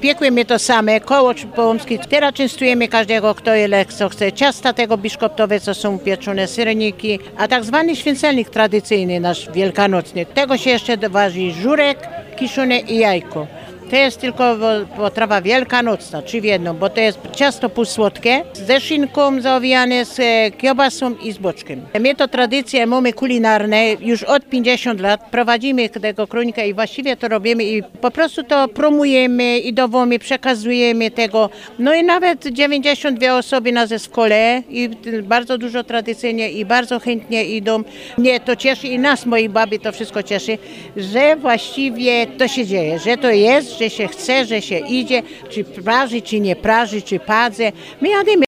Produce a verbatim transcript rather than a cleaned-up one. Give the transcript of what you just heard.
piekujemy to same, koło połomskie. Teraz częstujemy każdego, kto ile co chce. Ciasta tego biszkoptowe, co są pieczone, syreniki, a tak zwany święcelnik tradycyjny nasz wielkanocny. Tego się jeszcze doważy żurek, kiszony i jajko. To jest tylko potrawa wielkanocna, czy w jedną, bo to jest ciasto półsłodkie, ze szynką zaowijane, z kiełbasą i z boczkiem. My to tradycje mamy kulinarne już od pięćdziesięciu lat. Prowadzimy tego kronika i właściwie to robimy i po prostu to promujemy i dowomy, przekazujemy tego. No i nawet dziewięćdziesiąt dwie osoby na zespole i bardzo dużo tradycyjnie i bardzo chętnie idą. Mnie to cieszy i nas, moi baby, to wszystko cieszy, że właściwie to się dzieje, że to jest, że się chce, że się idzie, czy praży, czy nie praży, czy padze. My jademy.